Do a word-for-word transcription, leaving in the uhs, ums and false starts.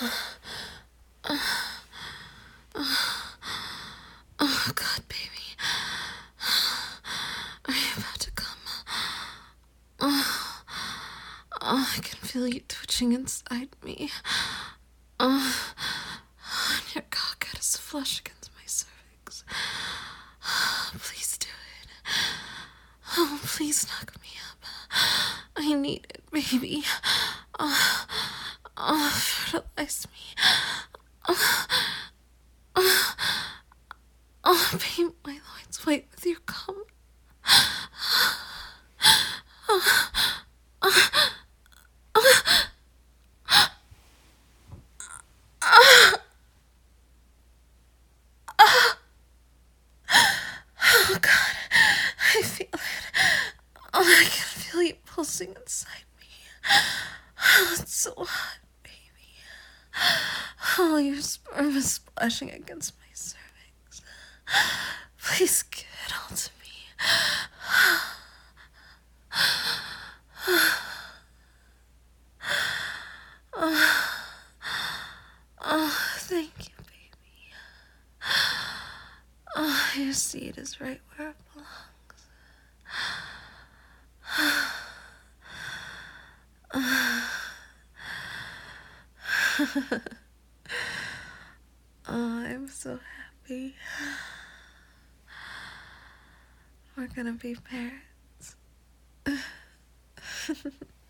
Oh, God, baby. Are you about to come? Oh, oh, I can feel you twitching inside me. Oh, and your cock is flush against my cervix. Please do it. Oh, please knock me up. I need it, baby. Oh, oh fertilize me. Oh, oh, oh, paint my loins white with your cum. Oh, God, I feel it. Oh, I can feel you pulsing inside me. Oh, it's so hot, baby. Oh, your sperm is splashing against my cervix. Please give it all to me. Oh, oh, thank you, baby. Oh, your seed is right where it belongs. Oh, I'm so happy. We're gonna be parents.